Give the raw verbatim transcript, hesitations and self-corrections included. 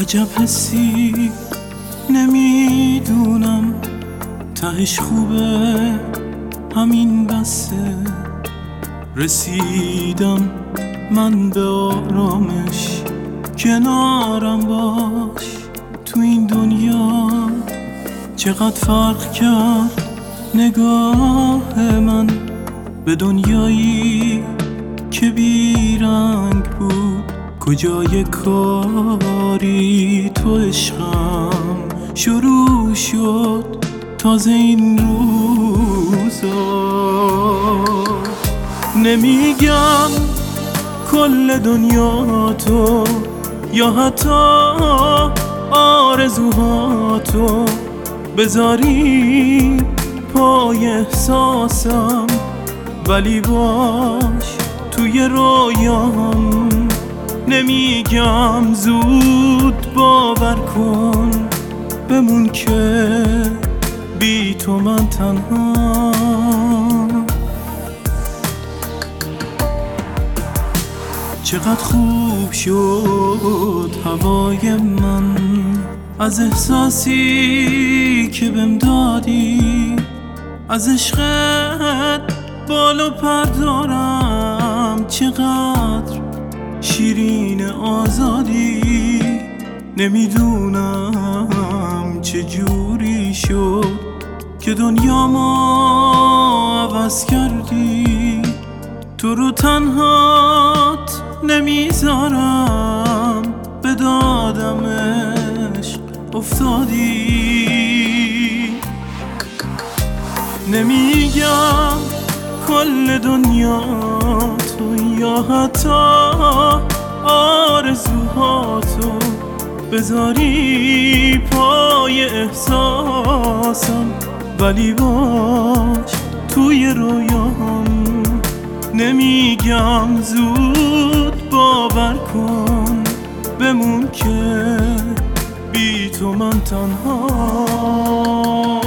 عجب حسی نمیدونم تهش خوبه همین بسه، رسیدم من به آرامش، کنارم باش تو این دنیا. چقدر فرق کرد نگاه من به دنیایی که بیرنگ بود، کجای کاری تو عشقم شروع شد تازه این روزا. نمیگم کل دنیا تو یا حتی آرزوهاتو بذاری پای احساسم، ولی باش توی رویام. نمیگم زود باور کن بمون که بی تو من تنها. چقدر خوب شد هوای من از احساسی که بهم دادی، از عشقت بالو پر دارم. چقدر شیرین آزادی، نمیدونم چه جوری شد که دنیا ما عوض کردی. تو رو تنهات نمیذارم، به دادم عشق افتادی. نمیگم کل دنیا تو یا حتی آرزوهاتو بذاری پای احساسم، ولی باش توی رویام. نمیگم زود باور کن بمون که بی تو من تنها.